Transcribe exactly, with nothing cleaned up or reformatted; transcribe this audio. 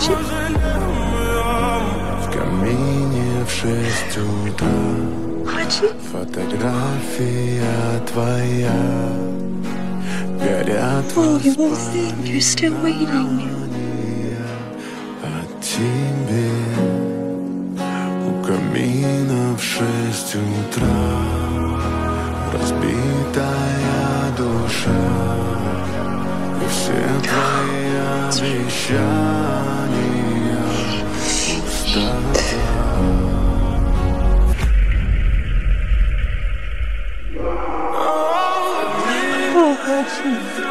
Включи. В камине в шесть утра. Включи. Фотография твоя. Горят Oh, you will think you're still waiting. О тебе. У камина в шесть утра. Разбитая душа. И все твои обещания пустота. Oh,